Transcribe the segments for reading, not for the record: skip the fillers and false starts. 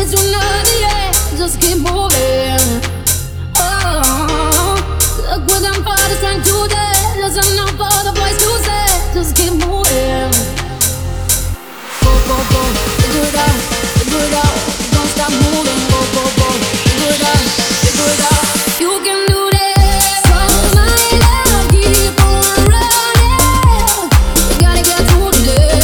Just keep moving. Oh, look what them fathers trying to do. There's enough for the boys to say. Just keep moving. Go, go, go. Figure it out. Figure it out. Don't stop moving. Go, go, go. Figure it out. Figure it out. You can do this. So my love, keep on running. You gotta get through today.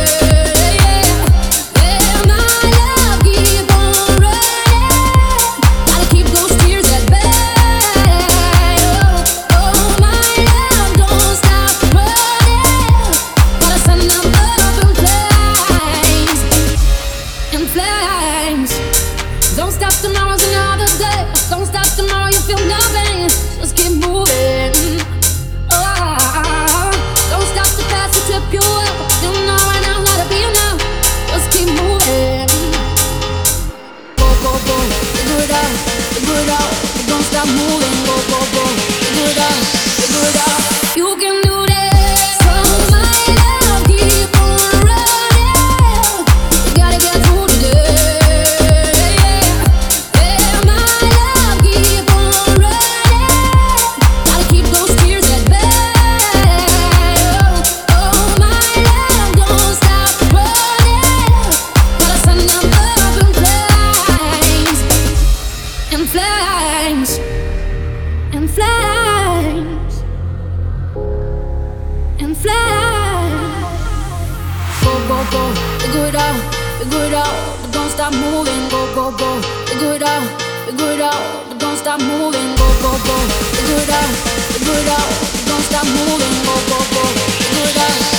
Don't stop, tomorrow's another day. Don't stop, tomorrow you feel nothing. Just keep moving. Oh, don't stop the past to trip you up. You know right now how to be enough. Just keep moving. Go, go, go. Figure it out. Figure it out. Don't stop moving. Go, go, go. Figure it out. Figure it out. You can do this. So my love, keep on running. You gotta get through today. And flames, and flames. Go, go, go, figure it out, but don't stop moving. Go, go, go, figure it out, but don't stop moving. Go, go, go, figure it out, but don't stop moving. Go, go, go, figure it out.